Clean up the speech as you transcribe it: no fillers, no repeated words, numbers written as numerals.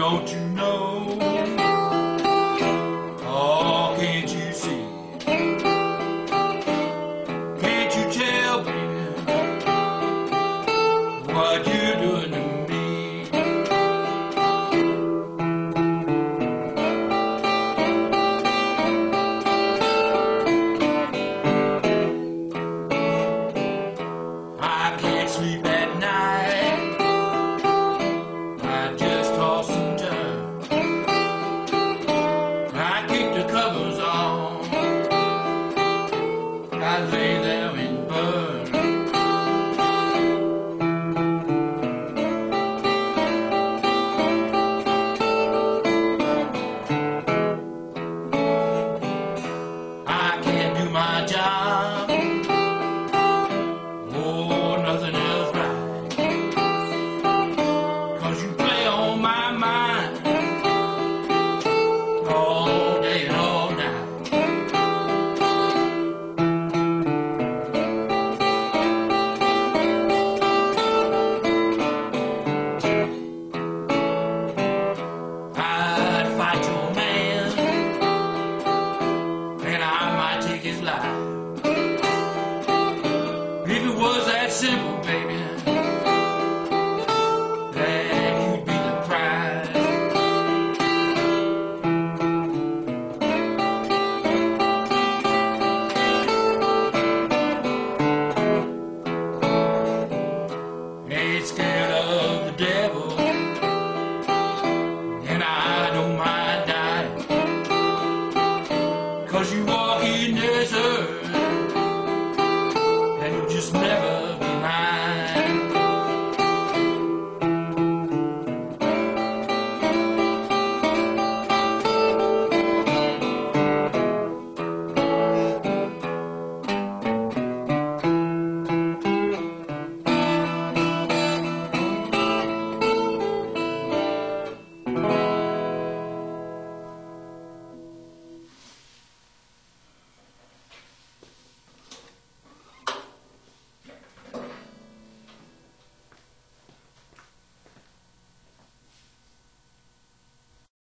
don't you know? Oh, can't you see? Can't you tell, baby, what you're doing to me? I can't sleep at night. I just toss and turn. I keep the covers on. I lay there and burn. I can't do my job. Oh, nothing else right. 'Cause you play on my mind all day and all night. I'd fight your man, and I might take his life. If it was that simple, baby, then you'd be the prize. Ain't scared.